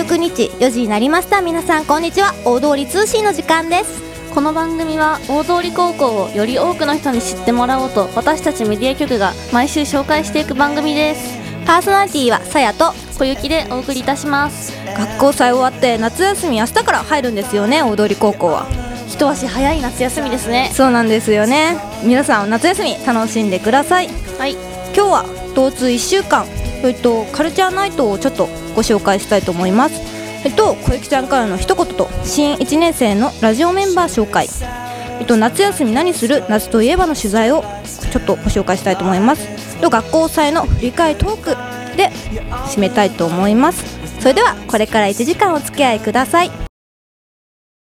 19日4時になりました。皆さんこんにちは。大通り通信の時間です。 この番組は大通高校をより多くの人に知ってもらおうと、私たちメディア局が毎週紹介していく番組です。 パーソナリティはさやと小雪でお送りいたします。 学校祭終わって夏休み明日から入るんですよね。大通高校は一足早い夏休みですね。 そうなんですよね。皆さん夏休み楽しんでください。 はい、 今日は同通1週間カルチャーナイトをちょっとご紹介したいと思います。小雪ちゃんからの一言と新1年生のラジオメンバー紹介、夏休み何する夏といえばの取材をちょっとご紹介したいと思います。学校祭の振り返りトークで締めたいと思います。それではこれから1時間お付き合いください。